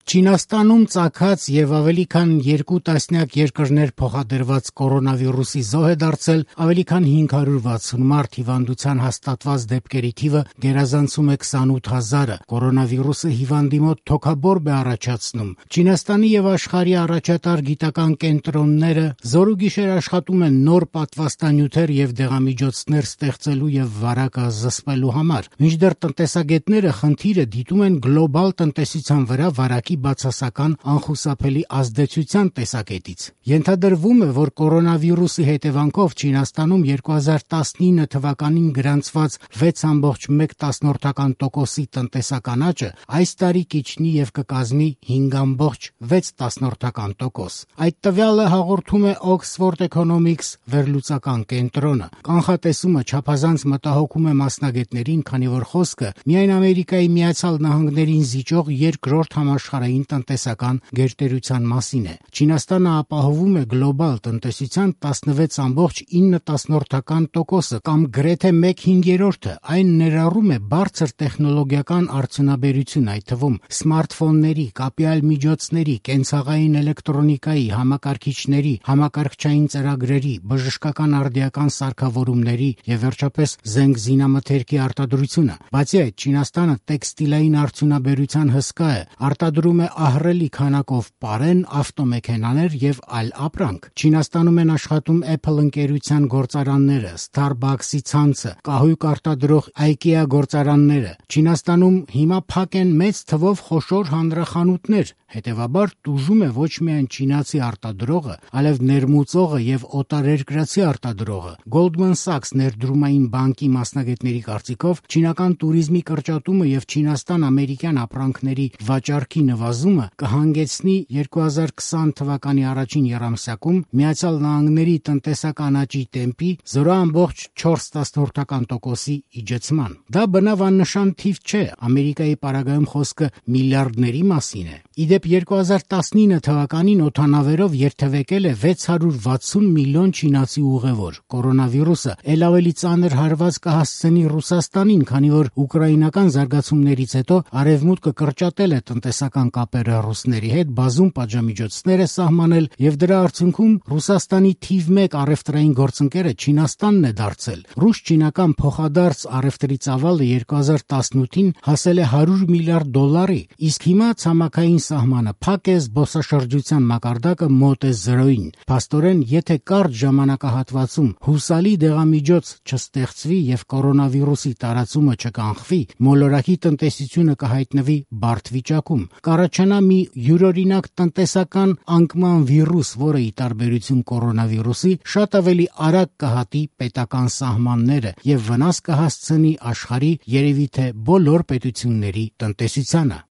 Չինաստանում ծագած եւ ավելի քան 2 տասնյակ երկրներ փոխադրված կորոնավիրուսի զոհ է դարձել ավելի քան 560 մարդ, հիվանդության հաստատված դեպքերի թիվը գերազանցում է 28,000-ը։ Կորոնավիրուսը հիվանդի մոտ թոքաբորբ է առաջացնում։ Չինաստանի եւ աշխարհի առաջատար գիտական կենտրոնները զորուգիշեր աշխատում են նոր պատվաստանյութեր եւ դեղամիջոցներ ստեղծելու եւ վարակը զսպելու համար։ Մինչդեռ տնտեսագետները խնդիրը դիտում են գլոբալ տնտեսության վրա վարակի բացասական անխուսափելի ազդեցության տեսակետից։ Ենթադրվում է, որ կորոնավիրուսի հետևանքով Չինաստանում 2019 թվականին գրանցված 6,1% տնտեսական աճը այս տարի կիջնի եւ կկազմի 5,6%։ Այդ տվյալը հաղորդում է Oxford Economics վերլուծական կենտրոնը։ Կանխատեսումը չափազանց մտահոգում է մասնագետներին, քանի որ խոսքը միայն Ամերիկայի Միացյալ Նահանգներին զիջող երկրորդ համաշխարհային տնտեսական գերտերության մասին է։ Չինաստանը ապահովում է գլոբալ տնտեսության 16,9% կամ գրեթե 1/5-ը։ Այն ներառում է բարձր տեխնոլոգիական արդյունաբերություն, այդ թվում սմարթֆոնների, կապյալ միջոցների, կենցաղային էլեկտրոնիկայի, համակարգիչների, համակարգչային ծրագրերի, բժշկական արդիական սարքավորումների եւ վերջապես զենք զինամթերքի արտադրությունը։ Բացի այդ, Չինաստանը տեքստիլային արդյունաբերության հսկա է, արտադրում է ահռելի քանակով պարեն, ավտոմեքենաներ եւ այլ ապրանք։ Չինաստանում են աշխատում Apple ընկերության գործարանները, Starbucks-ի ցանցը, կահույք արտադրող IKEA գործարանները։ Չինաստանում հիմա փակ են մեծ թվով խոշոր հանրախանութներ, հետևաբար տուժում է ոչ միայն չինացի արտադրողը, այլև ներմուծողը եւ օտարերկրացի արտադրողը։ Goldman Sachs ներդրումային բանկի մասնագետների կարծիքով չինական туриզմի կրճատումը եւ Չինաստան-ամերիկյան ապրանքների վաճառքի նվազումը կհանգեցնի 2020 թվականի առաջին եռամսյակում Միացյալ Նահանգների տնտեսական աճի տեմպի 0,4% իջեցման։ Դա բնավ աննշան թիվ չէ, Ամերիկայի պարագայում խոսքը միլիարդների մասին է։ Իդեպ 2019 թվականին օդանավերով երթևեկել է 660 միլիոն չինացի ուղևոր։ Կորոնավիրուսը ել ավելի ծանր հարված կհասցնի Ռուսաստանին, քանի որ ուկրաինական զարգացումներից հետո Արևմուտքը կրճատել է տնտեսական կապերը ռուսների հետ, բազում պատժամիջոցներ է սահմանել եւ դրա արդյունքում Ռուսաստանի թիվ 1 առևտրային գործընկերը Չինաստանն է դարձել։ Ռուս-չինական փոխադարձ առևտրի ծավալը 2018-ին հասել է $100 միլիարդ, իսկ հիմա ցամաքային սահմանը փակ է, զբոսաշրջության մակարդակը մոտ է 0-ին։ Փաստորեն, եթե կարճ ժամանակահատվածում հուսալի դեղամիջոց չստեղծվի եւ կորոնավիրուսի տարածումը չկանխվի, մոլորակի տնտեսությունը կհայտնվի բարդ վիճակում։ Կառաջանա մի յուրօրինակ տնտեսական անկման վիրուս, որը ի տարբերություն կորոնավիրուսի շատ ավելի արագ կհատի պետական սահմանները եւ վնաս կհասցնի աշխարհի երևի թե բոլոր պետությունների տնտեսությանը։